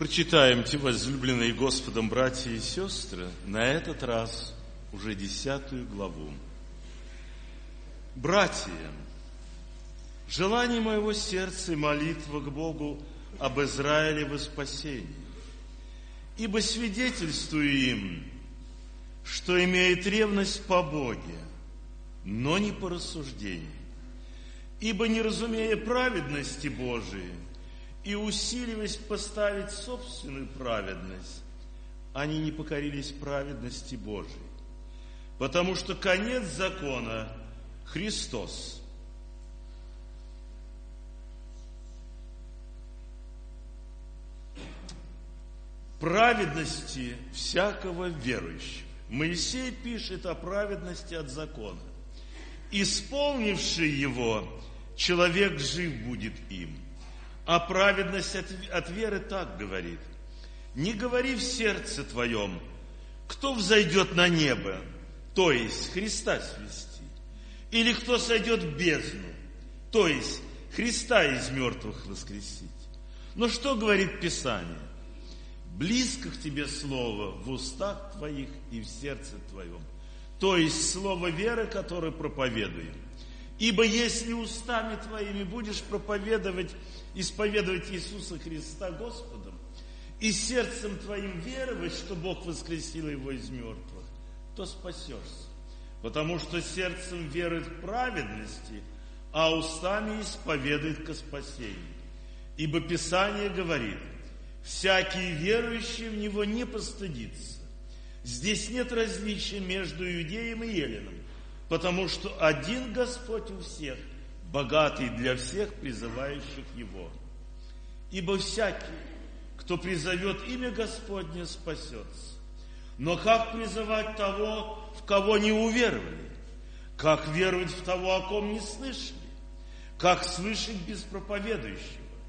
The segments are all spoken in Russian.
Прочитаемте, возлюбленные Господом братья и сестры, на этот раз уже 10 главу. Братья, желание моего сердца и молитва к Богу об Израиле во спасении, ибо свидетельствую им, что имеет ревность по Боге, но не по рассуждению, ибо не разумея праведности Божией и усиливаясь поставить собственную праведность, они не покорились праведности Божией, потому что конец закона – Христос. Праведности всякого верующего. Моисей пишет о праведности от закона. Исполнивший его, человек жив будет им. А праведность от веры так говорит: не говори в сердце твоем, кто взойдет на небо, то есть Христа свести, или кто сойдет в бездну, то есть Христа из мертвых воскресить. Но что говорит Писание? Близко к тебе слово в устах твоих и в сердце твоем, то есть слово веры, которое проповедуем. Ибо если устами твоими будешь исповедовать Иисуса Христа Господом, и сердцем твоим веровать, что Бог воскресил его из мертвых, то спасешься. Потому что сердцем верует к праведности, а устами исповедует ко спасению. Ибо Писание говорит: всякий верующий в Него не постыдится. Здесь нет различия между иудеем и еленом, потому что один Господь у всех, богатый для всех призывающих Его. Ибо всякий, кто призовет имя Господне, спасется. Но как призывать того, в кого не уверовали? Как веровать в того, о ком не слышали? Как слышать без проповедующего?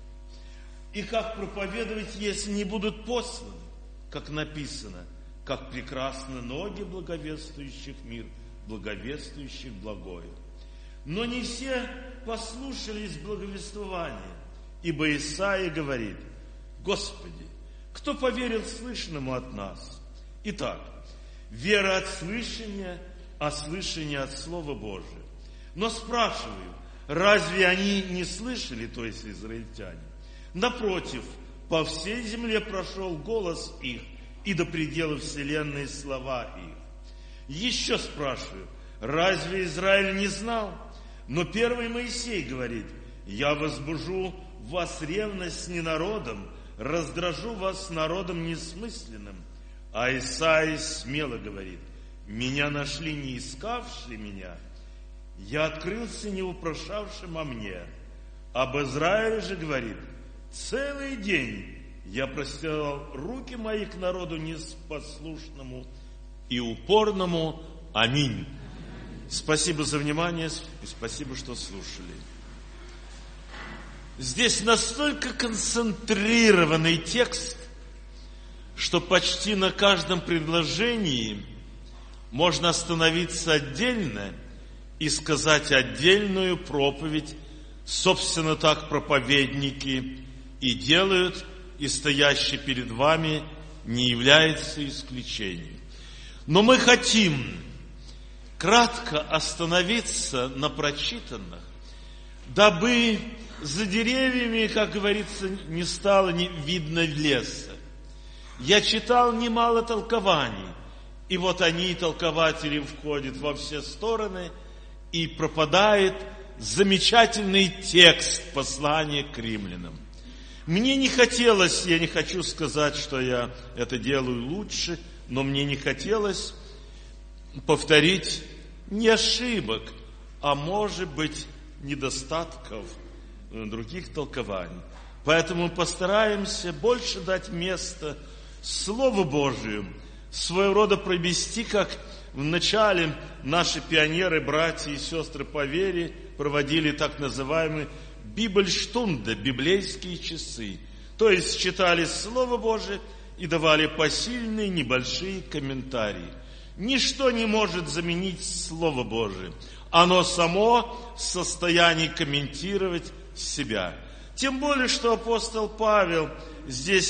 И как проповедовать, если не будут посланы? Как написано: как прекрасны ноги благовествующих мир, благовествующих благое. Но не все послушались благовествования, ибо Исаия говорит: Господи, кто поверил слышанному от нас? Итак, вера от слышания, а слышание от Слова Божия. Но спрашиваю, разве они не слышали, то есть израильтяне? Напротив, по всей земле прошел голос их, и до предела вселенной слова их. Еще спрашиваю, разве Израиль не знал? Но первый Моисей говорит: я возбужу в вас ревность не народом, раздражу вас народом несмысленным. А Исаия смело говорит: меня нашли не искавшие меня, я открылся не упрошавшим о мне. Об Израиле же говорит: целый день я простирал руки мои к народу непослушному и упорному. Аминь. Спасибо за внимание и спасибо, что слушали. Здесь настолько концентрированный текст, что почти на каждом предложении можно остановиться отдельно и сказать отдельную проповедь. Собственно, так проповедники и делают, и стоящий перед вами не является исключением. Но мы хотим кратко остановиться на прочитанных, дабы за деревьями, как говорится, не стало видно леса. Я читал немало толкований, и вот они, толкователи, входят во все стороны, и пропадает замечательный текст послания к римлянам. Мне не хотелось, я не хочу сказать, что я это делаю лучше, но мне не хотелось повторить не ошибок, а может быть недостатков других толкований. Поэтому постараемся больше дать место Слову Божию, своего рода провести, как в начале наши пионеры, братья и сестры по вере проводили так называемые Бибельштунды, библейские часы. То есть читали Слово Божие и давали посильные небольшие комментарии. Ничто не может заменить Слово Божие. Оно само в состоянии комментировать себя. Тем более, что апостол Павел здесь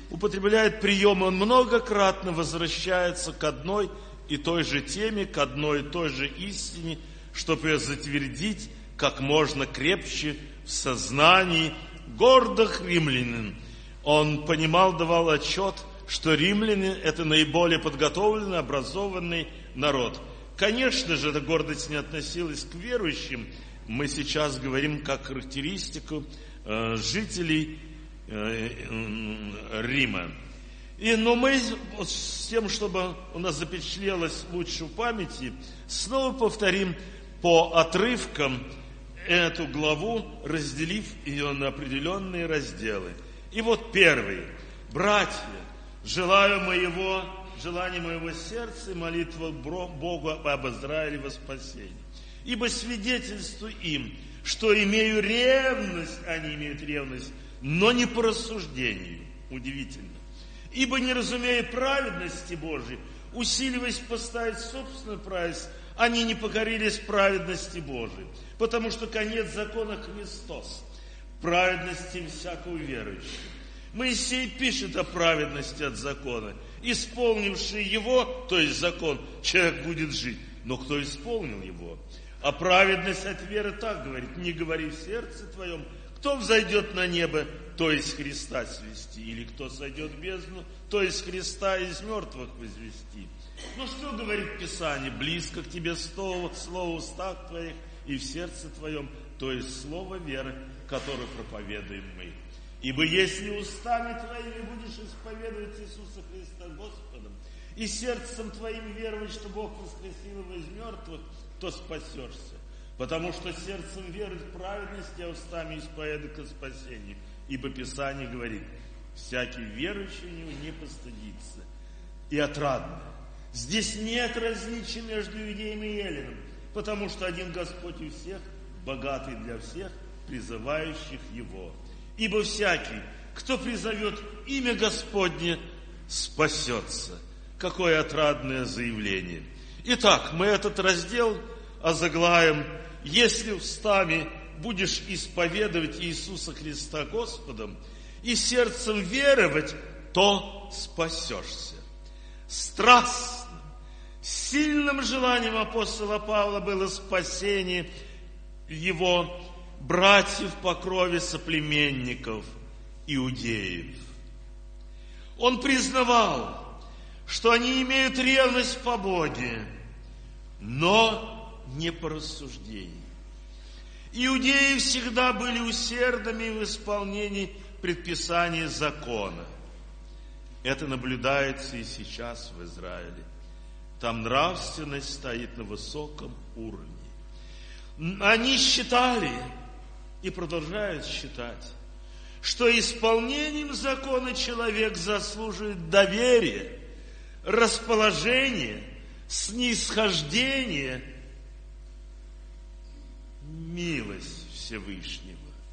употребляет приемы, он многократно возвращается к одной и той же теме, к одной и той же истине, чтобы ее затвердить как можно крепче в сознании гордых римлян. Он понимал, давал отчет, что римляне – это наиболее подготовленный, образованный народ. Конечно же, эта гордость не относилась к верующим. Мы сейчас говорим как характеристику жителей Рима. Но мы с тем, чтобы у нас запечатлелось лучше в памяти, снова повторим по отрывкам эту главу, разделив ее на определенные разделы. И вот первый. Братья, желание моего сердца и молитва Богу об Израиле во спасении. Ибо свидетельствую им, что имею ревность, они имеют ревность, но не по рассуждению. Удивительно. Ибо не разумея праведности Божией, усиливаясь поставить собственную праведность, они не покорились праведности Божией. Потому что конец закона Христос, праведности всякого верующего. Моисей пишет о праведности от закона. Исполнивший его, то есть закон, человек будет жить. Но кто исполнил его? А праведность от веры так говорит: не говори в сердце твоем, кто взойдет на небо, то есть Христа свести, или кто сойдет в бездну, то есть Христа из мертвых возвести. Ну что говорит Писание? Близко к тебе слово в устах твоих и в сердце твоем, то есть слово веры, которое проповедуем мы. Ибо если устами твоими будешь исповедовать Иисуса Христа Господом, и сердцем твоим веровать, что Бог воскресил его из мертвых, то спасешься. Потому что сердцем верует в праведность, а устами исповедует ко спасению. Ибо Писание говорит: всякий верующий в него не постыдится. И отрадно. Здесь нет различия между иудеем и эллином, потому что один Господь у всех, богатый для всех, призывающих Его. Ибо всякий, кто призовет имя Господне, спасется. Какое отрадное заявление. Итак, мы этот раздел озаглавим: если устами будешь исповедовать Иисуса Христа Господом и сердцем веровать, то спасешься. Страстным, сильным желанием апостола Павла было спасение его братьев по крови соплеменников, иудеев. Он признавал, что они имеют ревность по Боге, но не по рассуждению. Иудеи всегда были усердными в исполнении предписаний закона. Это наблюдается и сейчас в Израиле. Там нравственность стоит на высоком уровне. Они считали и продолжают считать, что исполнением закона человек заслуживает доверия, расположения, снисхождения, милость Всевышнего.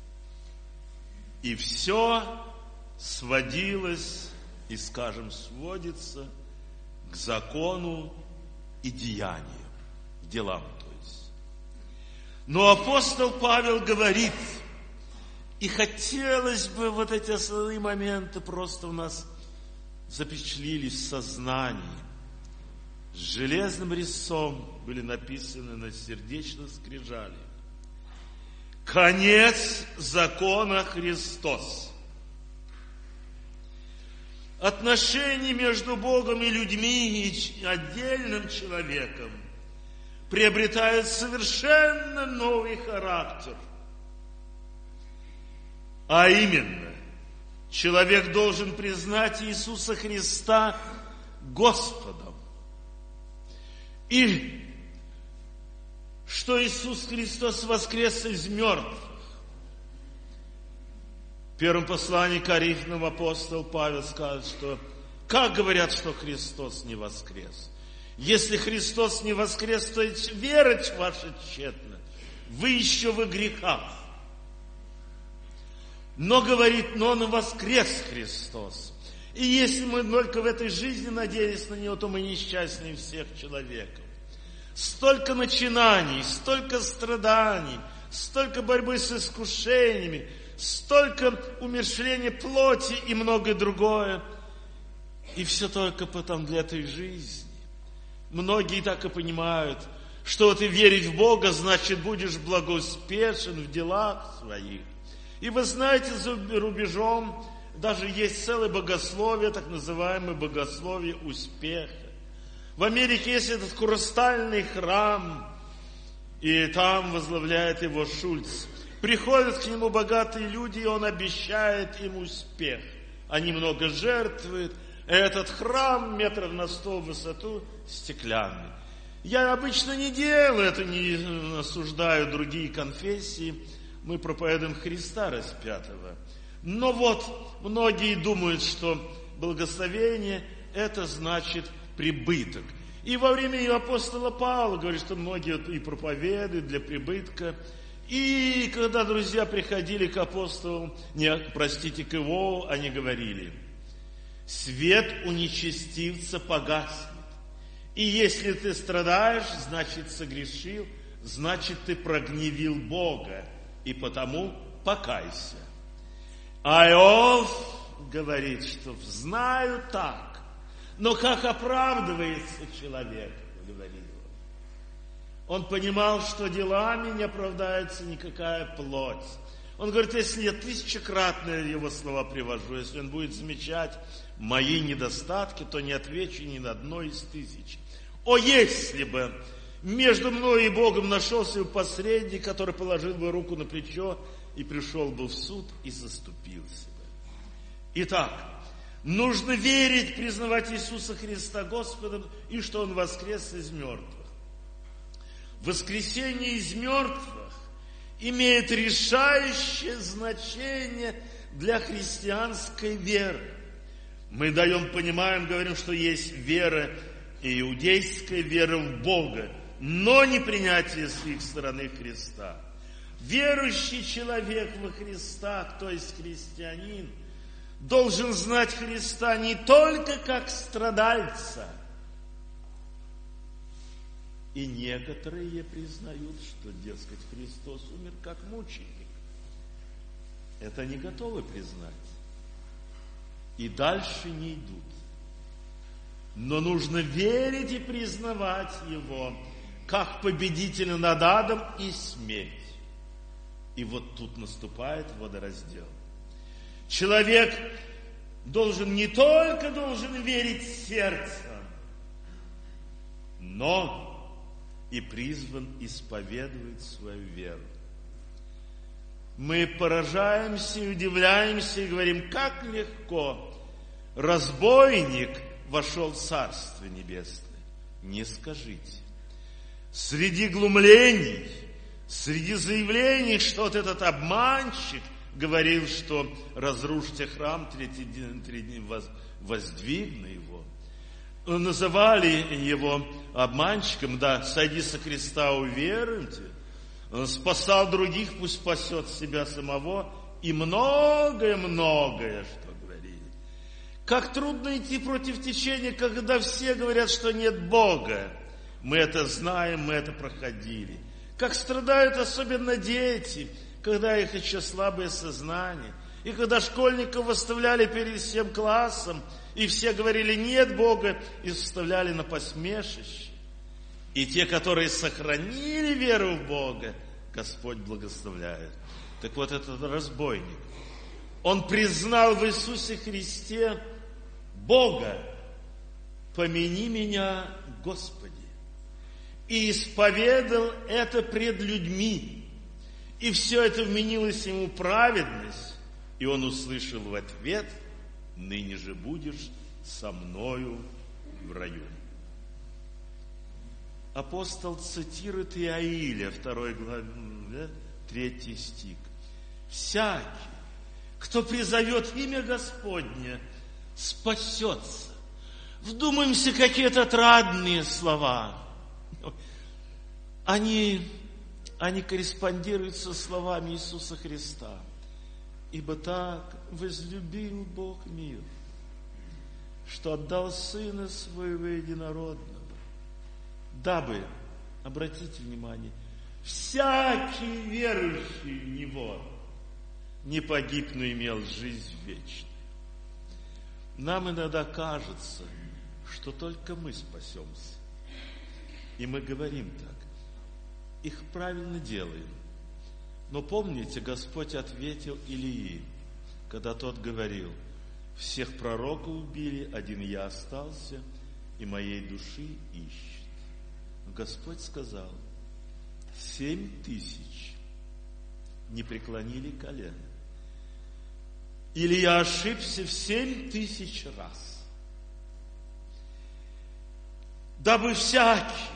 И все сводилось и, скажем, сводится к закону и деяниям, делам, то есть. Но апостол Павел говорит, и хотелось бы вот эти основные моменты просто у нас запечатлились в сознании. С железным резцом были написаны на сердечных скрижалях: конец закона Христос. Отношения между Богом и людьми и отдельным человеком приобретают совершенно новый характер. А именно, человек должен признать Иисуса Христа Господом. И что Иисус Христос воскрес из мертвых. В первом послании к Коринфянам апостол Павел скажет, что как говорят, что Христос не воскрес? Если Христос не воскрес, то верить ваша тщетна. Вы еще во грехах. Но говорит, но Он воскрес Христос. И если мы только в этой жизни надеялись на Него, то мы несчастнее всех человеков. Столько начинаний, столько страданий, столько борьбы с искушениями, столько умерщвления плоти и многое другое. И все только потом для этой жизни. Многие так и понимают, что вот и верить в Бога, значит, будешь благоуспешен в делах своих. И вы знаете, за рубежом даже есть целое богословие, так называемое богословие успеха. В Америке есть этот хрустальный храм, и там возглавляет его Шульц. Приходят к нему богатые люди, и он обещает им успех. Они много жертвуют. Этот храм метров на 100 в высоту стеклянный. Я обычно не делаю это, не осуждаю другие конфессии. Мы проповедуем Христа распятого. Но вот многие думают, что благословение это значит прибыток. И во время апостола Павла говорит, что многие и проповедуют для прибытка. И когда друзья приходили к апостолу, к Иову, они говорили: свет у нечестивца погаснет. И если ты страдаешь, значит согрешил, значит ты прогневил Бога, и потому покайся. А Иов говорит, что знаю так, но как оправдывается человек, говорит он. Он понимал, что делами не оправдается никакая плоть. Он говорит, если я тысячекратно его слова привожу, если он будет замечать мои недостатки, то не отвечу ни на одно из тысяч. О, если бы между мной и Богом нашелся посредник, который положил бы руку на плечо и пришел бы в суд и заступился бы. Итак, нужно верить, признавать Иисуса Христа Господом и что Он воскрес из мертвых. Воскресение из мертвых имеет решающее значение для христианской веры. Мы понимаем, говорим, что есть вера, иудейская вера в Бога, но не принятие с их стороны Христа. Верующий человек во Христа, то есть христианин, должен знать Христа не только как страдальца. И некоторые признают, что, дескать, Христос умер как мученик. Это не готовы признать. И дальше не идут. Но нужно верить и признавать Его как победителя над адом и смерть. И вот тут наступает водораздел. Человек не только должен верить сердцем, но и призван исповедовать свою веру. Мы поражаемся и удивляемся и говорим, как легко разбойник вошел в Царство Небесное. Не скажите. Среди глумлений, среди заявлений, что вот этот обманщик говорил, что разрушьте храм, 3 дня воздвигну его. Называли его обманщиком, да, сойди со креста, уверуйте. Он спасал других, пусть спасет себя самого. И многое-многое, что говорили. Как трудно идти против течения, когда все говорят, что нет Бога. Мы это знаем, мы это проходили. Как страдают особенно дети, когда их еще слабое сознание. И когда школьников выставляли перед всем классом, и все говорили, нет Бога, и вставляли на посмешище. И те, которые сохранили веру в Бога, Господь благословляет. Так вот, этот разбойник, он признал в Иисусе Христе Бога, помяни меня, Господи. И исповедал это пред людьми. И все это вменилось ему праведность. И он услышал в ответ, ныне же будешь со мною в раю. Апостол цитирует Иаиля, 2 главе, 3 стих. Всякий, кто призовет имя Господне, спасется. Вдумаемся, какие-то отрадные слова. Они корреспондируют со словами Иисуса Христа. Ибо так возлюбил Бог мир, что отдал Сына Своего Единородного, дабы, обратите внимание, всякий верующий в Него не погиб, но имел жизнь вечную. Нам иногда кажется, что только мы спасемся. И мы говорим так. Их правильно делаем. Но помните, Господь ответил Илии, когда тот говорил: всех пророков убили, один я остался, и моей души ищет. Господь сказал: 7000 не преклонили колено. Илья ошибся в 7000 раз. Дабы всякий,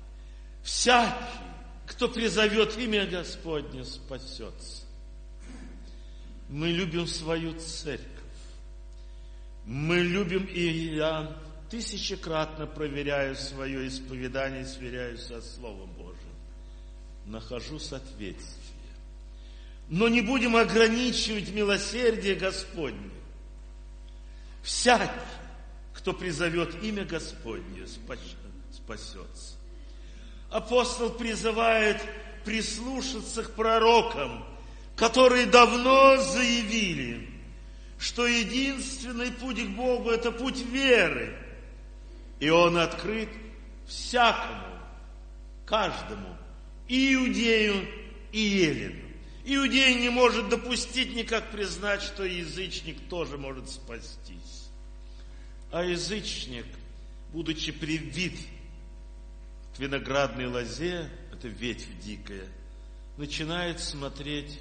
кто призовет имя Господне, спасется. Мы любим свою церковь. Мы любим, и я тысячекратно проверяю свое исповедание, сверяюсь со Словом Божьим. Нахожу соответствие. Но не будем ограничивать милосердие Господне. Всякий, кто призовет имя Господне, спасется. Апостол призывает прислушаться к пророкам, которые давно заявили, что единственный путь к Богу – это путь веры. И он открыт всякому, каждому, и иудею, и елену. Иудей не может допустить никак признать, что язычник тоже может спастись. А язычник, будучи привит к виноградной лозе, это ветвь дикая, начинает смотреть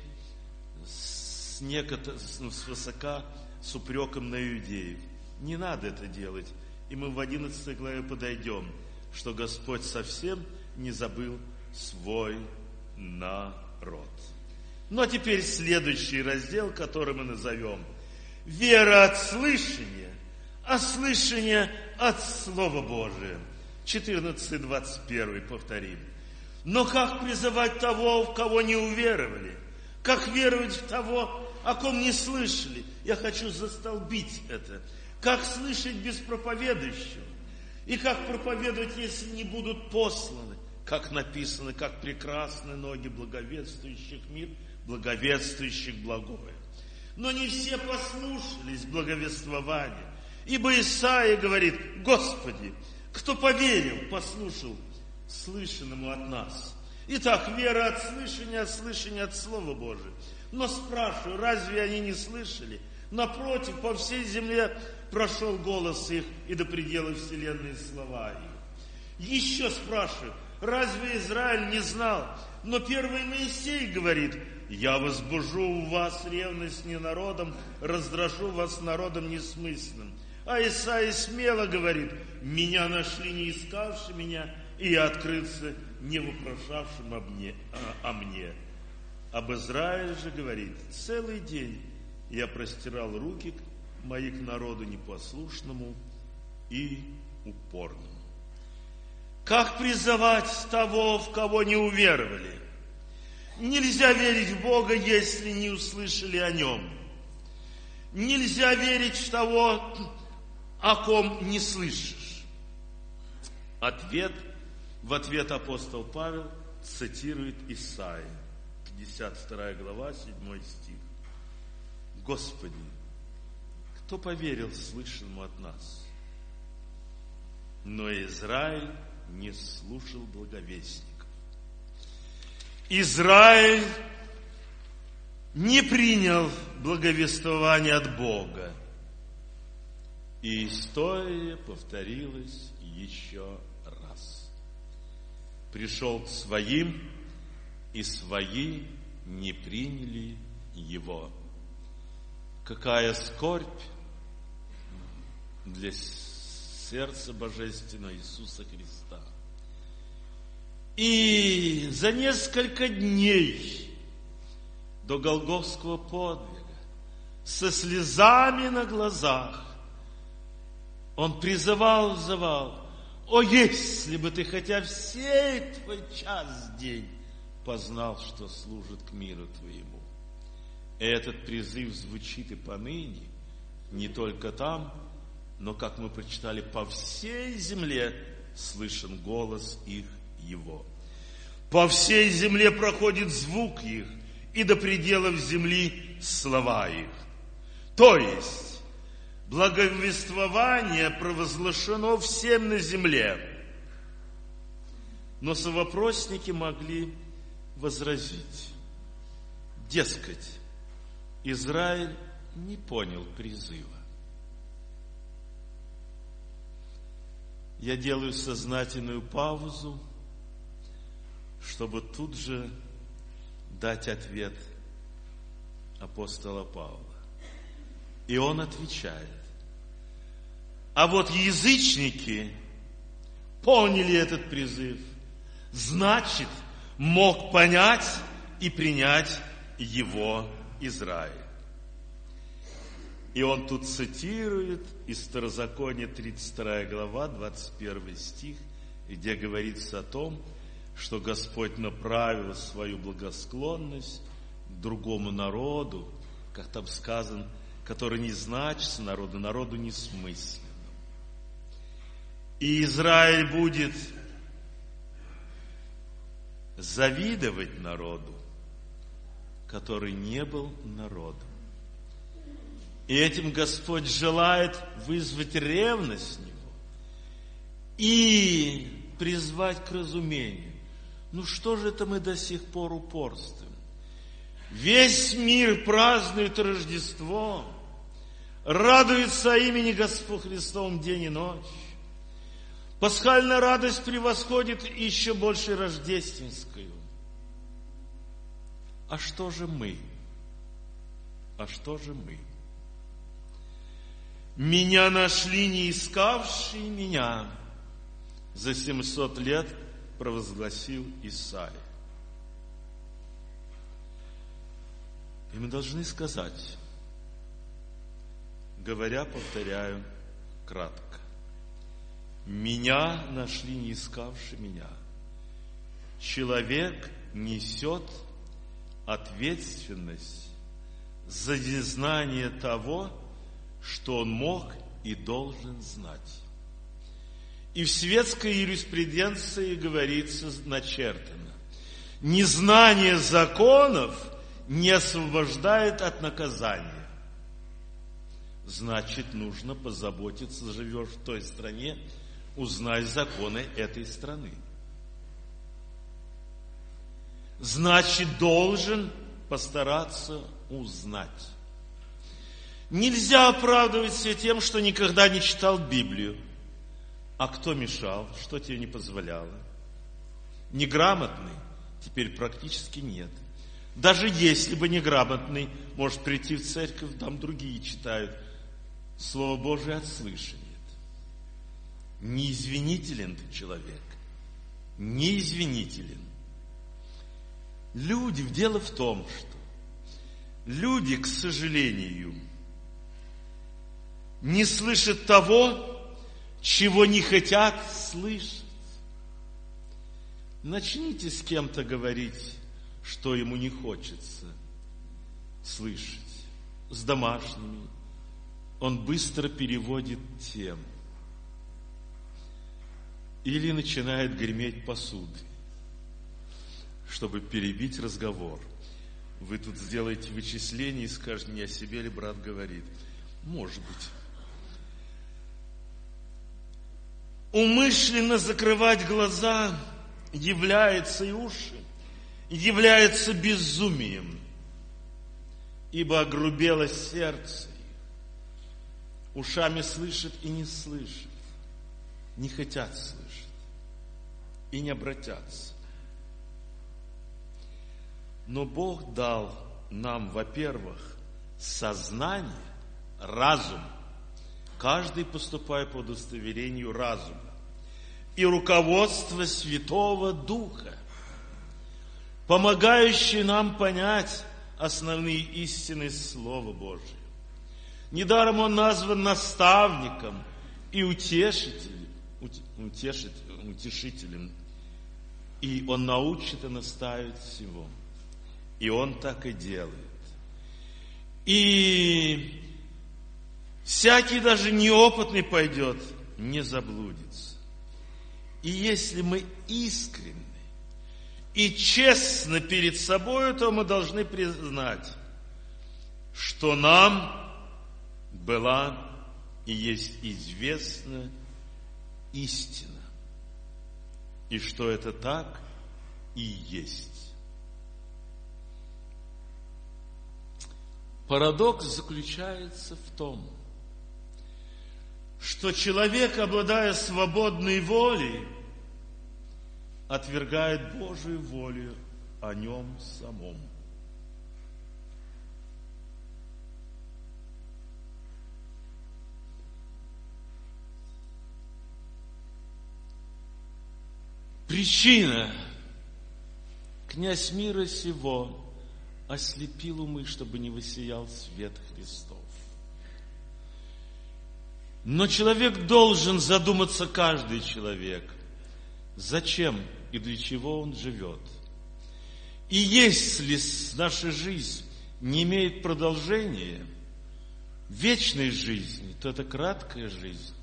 свысока с упреком на иудеев. Не надо это делать. И мы в 11 главе подойдем, что Господь совсем не забыл свой народ. Ну а теперь следующий раздел, который мы назовем: вера от слышания, а слышание от Слова Божия. 14-21 повторим. Но как призывать того, в кого не уверовали? Как веровать в того, о ком не слышали? Я хочу застолбить это. Как слышать без проповедующего? И как проповедовать, если не будут посланы? Как написано, как прекрасны ноги благовествующих мир, благовествующих благое. Но не все послушались благовествования. Ибо Исаия говорит: Господи, кто поверил, послушал слышанному от нас. Итак, вера от слышания, а слышание от Слова Божия. Но спрашиваю, разве они не слышали? Напротив, по всей земле прошел голос их, и до предела вселенной слова их. Еще спрашиваю, разве Израиль не знал? Но первый Моисей говорит: я возбужу у вас ревность не народом, раздражу вас народом несмысленным. А Исаия смело говорит: меня нашли не искавши меня, и я открылся не вопрошавшим о мне. Об Израиле же говорит: целый день я простирал руки мои к народу непослушному и упорному. Как призывать того, в кого не уверовали? Нельзя верить в Бога, если не услышали о Нем. Нельзя верить в того, о ком не слышишь. В ответ апостол Павел цитирует Исаию, 52 глава, 7 стих. Господи, кто поверил слышанному от нас? Но Израиль не слушал благовестников. Израиль не принял благовествование от Бога. И история повторилась еще раз. Пришел к своим, и свои не приняли его. Какая скорбь для сердца божественного Иисуса Христа. И за несколько дней до Голгофского подвига, со слезами на глазах, он взывал: о, если бы ты хотя в сей твой час день познал, что служит к миру твоему. И этот призыв звучит и поныне, не только там, но, как мы прочитали, по всей земле слышен голос их его. По всей земле проходит звук их, и до пределов земли слова их». То есть, благовествование провозглашено всем на земле. Но совопросники могли возразить: дескать, Израиль не понял призыва. Я делаю сознательную паузу, чтобы тут же дать ответ апостола Павла. И он отвечает: а вот язычники поняли этот призыв, значит, мог понять и принять его Израиль. И он тут цитирует из Второзакония 32 глава, 21 стих, где говорится о том, что Господь направил свою благосклонность к другому народу, как там сказано, который не значится народу несмысленному. И Израиль будет завидовать народу, который не был народом. И этим Господь желает вызвать ревность с него и призвать к разумению. Ну что же это мы до сих пор упорствуем? Весь мир празднует Рождество, радуется имени Господа Христовом день и ночь. Пасхальная радость превосходит еще больше рождественскую. А что же мы? А что же мы? «Меня нашли не искавшие меня», за 700 лет провозгласил Исаия. И мы должны сказать, говоря, повторяю кратко: «Меня нашли не искавшие меня». Человек несет ответственность за незнание того, что он мог и должен знать. И в светской юриспруденции говорится, начертано: незнание законов не освобождает от наказания. Значит, нужно позаботиться, живешь в той стране, узнай законы этой страны. Значит, должен постараться узнать. Нельзя оправдывать себя тем, что никогда не читал Библию. А кто мешал? Что тебе не позволяло? Неграмотный теперь практически нет. Даже если бы неграмотный, может прийти в церковь, там другие читают Слово Божие от слышания. Неизвинителен ты человек. Неизвинителен. Дело в том, что люди, к сожалению, не слышат того, чего не хотят слышать. Начните с кем-то говорить, что ему не хочется слышать. С домашними. Он быстро переводит тему. Или начинает греметь посудой, чтобы перебить разговор. Вы тут сделаете вычисление и скажете: не о себе ли брат говорит? Может быть. Умышленно закрывать глаза является и уши, является безумием, ибо огрубело сердце их. Ушами слышат и не слышат, не хотят слышать и не обратятся. Но Бог дал нам, во-первых, сознание, разум. Каждый поступая по удостоверению разума. И руководство Святого Духа, помогающее нам понять основные истины Слова Божия. Недаром Он назван наставником и утешителем. И Он научит и наставит всего. И Он так и делает. И всякий, даже неопытный, пойдет, не заблудится. И если мы искренны и честны перед собой, то мы должны признать, что нам была и есть известна истина, и что это так и есть. Парадокс заключается в том, что человек, обладая свободной волей, отвергает Божию волю о нем самом. Причина: князь мира сего ослепил умы, чтобы не воссиял свет Христов. Но человек должен задуматься, каждый человек, зачем и для чего он живет. И если наша жизнь не имеет продолжения, вечной жизни, то эта краткая жизнь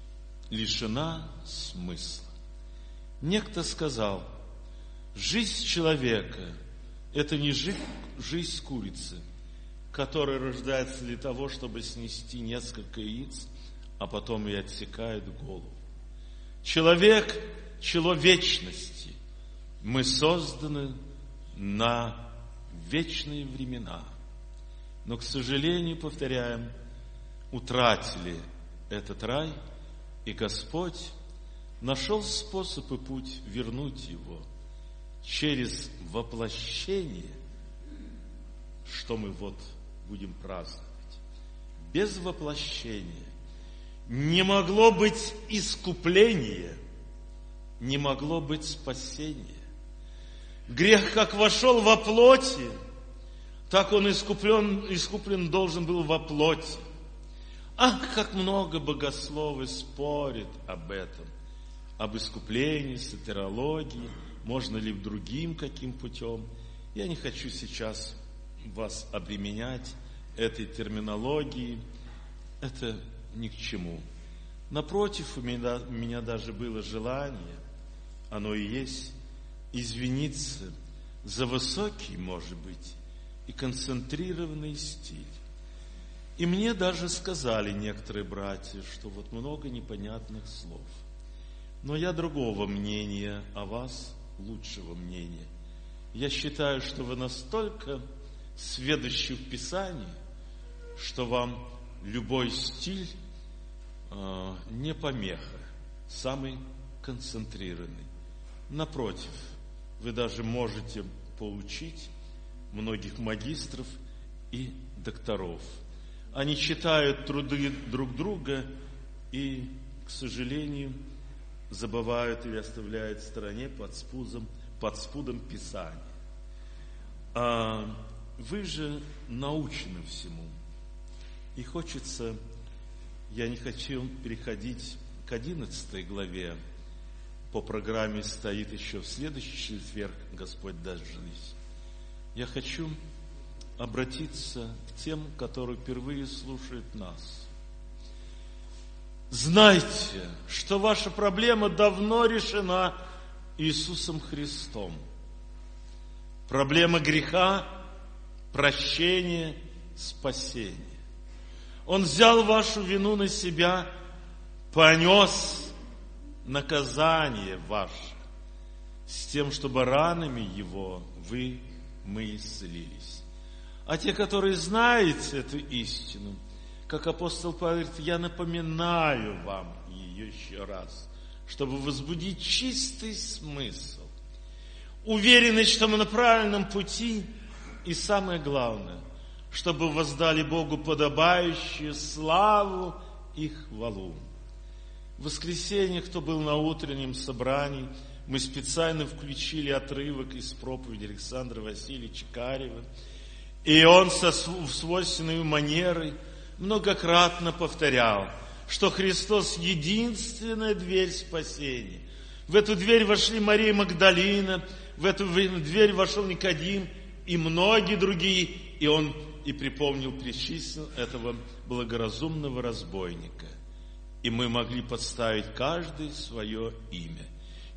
лишена смысла. Некто сказал, жизнь человека – это не жизнь курицы, которая рождается для того, чтобы снести несколько яиц, а потом и отсекает голову. Человек – чело вечности. Мы созданы на вечные времена. Но, к сожалению, повторяем, утратили этот рай, и Господь нашел способ и путь вернуть его через воплощение, что мы будем праздновать. Без воплощения не могло быть искупления, не могло быть спасения. Грех как вошел во плоти, так он искуплен должен был во плоти. Ах, как много богословы спорят об этом, об искуплении, сатерологии, можно ли другим каким путем. Я не хочу сейчас вас обременять этой терминологией, это ни к чему. Напротив, у меня даже было желание, оно и есть, извиниться за высокий, может быть, и концентрированный стиль. И мне даже сказали некоторые братья, что много непонятных слов. Но я другого мнения о вас, лучшего мнения. Я считаю, что вы настолько сведущи в Писании, что вам любой стиль не помеха, самый концентрированный. Напротив, вы даже можете поучить многих магистров и докторов. Они читают труды друг друга и, к сожалению, забывают или оставляют в стороне под спудом Писания. А вы же научены всему. И хочется, я не хочу переходить к 11 главе, по программе стоит еще в следующий четверг, Господь даст жизнь. Я хочу обратиться к тем, которые впервые слушают нас. Знайте, что ваша проблема давно решена Иисусом Христом. Проблема греха, прощения, спасения. Он взял вашу вину на себя, понес наказание ваше, с тем, чтобы ранами Его мы исцелились. А те, которые знаете эту истину, как апостол Павел говорит, я напоминаю вам ее еще раз, чтобы возбудить чистый смысл, уверенность, что мы на правильном пути, и самое главное, чтобы воздали Богу подобающую славу и хвалу. В воскресенье, кто был на утреннем собрании, мы специально включили отрывок из проповеди Александра Васильевича Карева, и он со свойственной манерой многократно повторял, что Христос – единственная дверь спасения. В эту дверь вошли Мария Магдалина, в эту дверь вошел Никодим и многие другие, и он и припомнил, причислил этого благоразумного разбойника. И мы могли подставить каждое свое имя.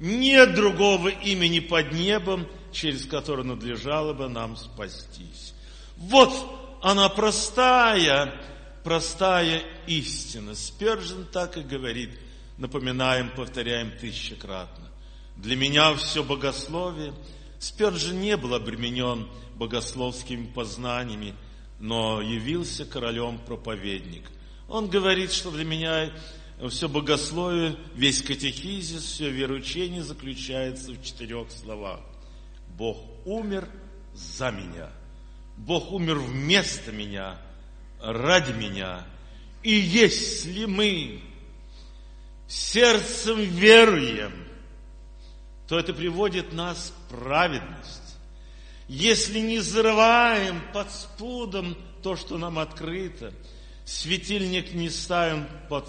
Нет другого имени под небом, через которое надлежало бы нам спастись. Вот она простая истина. Спержен так и говорит, напоминаем, повторяем тысячекратно. Для меня все богословие. Спержен не был обременен богословскими познаниями, но явился королем-проповедник. Он говорит, что для меня все богословие, весь катехизис, все вероучение заключается в 4 словах. Бог умер за меня. Бог умер вместо меня, ради меня. И если мы сердцем веруем, то это приводит нас к праведности. Если не зарываем под спудом то, что нам открыто, светильник не ставим под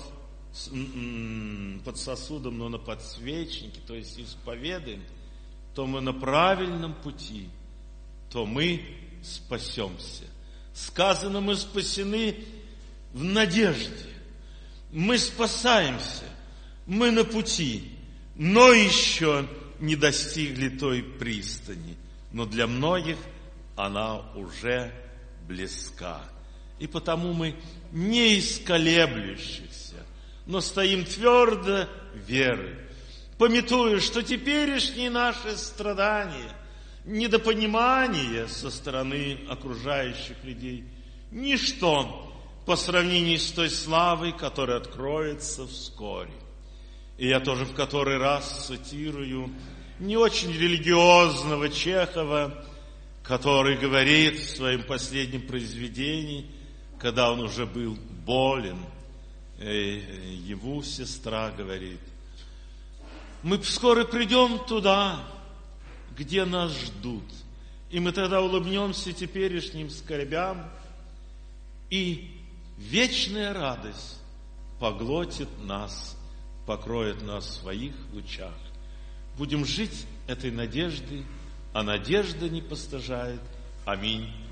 сосудом, но на подсвечнике, то есть исповедуем, то мы на правильном пути, то мы спасемся. Сказано, мы спасены в надежде. Мы спасаемся, мы на пути, но еще не достигли той пристани. Но для многих она уже близка. И потому мы не из колеблющихся, но стоим твердо верой, памятуя, что теперешние наши страдания, недопонимание со стороны окружающих людей – ничто по сравнению с той славой, которая откроется вскоре. И я тоже в который раз цитирую не очень религиозного Чехова, который говорит в своем последнем произведении, когда он уже был болен, его сестра говорит: мы скоро придем туда, где нас ждут, и мы тогда улыбнемся теперешним скорбям, и вечная радость поглотит нас, покроет нас в своих лучах. Будем жить этой надеждой, а надежда не постыжает. Аминь.